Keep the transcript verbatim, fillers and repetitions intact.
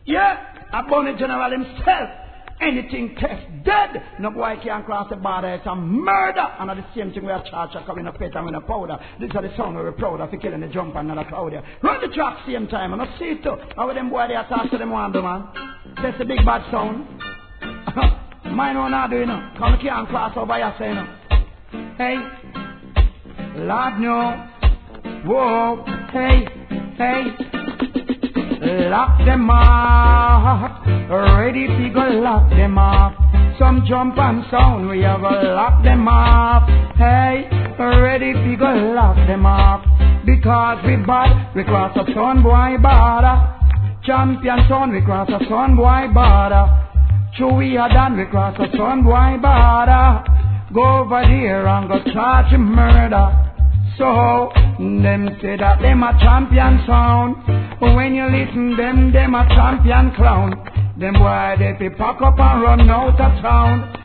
Yeah, a Bonnie General himself. Anything test dead. No boy can't cross the border. It's a murder. And at the same thing we are charged of coming a pet and with a powder. These are the sound we're proud of for killing the jump and another crowd here. Run the track same time and I see it too. How with them boy they talk to them one do man. That's the big bad sound. Mine will not do you know. Come can't cross over here say you know. Hey. Lord no. Whoa. Hey. Hey. Lock them off, ready to go lock them off. Some jump and sound, we are gonna lock them off. Hey, ready to go lock them off. Because we bad, we cross a son boy border. Champion son, we cross a son boy border. True we are done, we cross a son boy border. Go over there and go charge him murder. So, them say that them a champion sound. When you listen them, them a champion clown. Them boy they fi pack up and run out of town.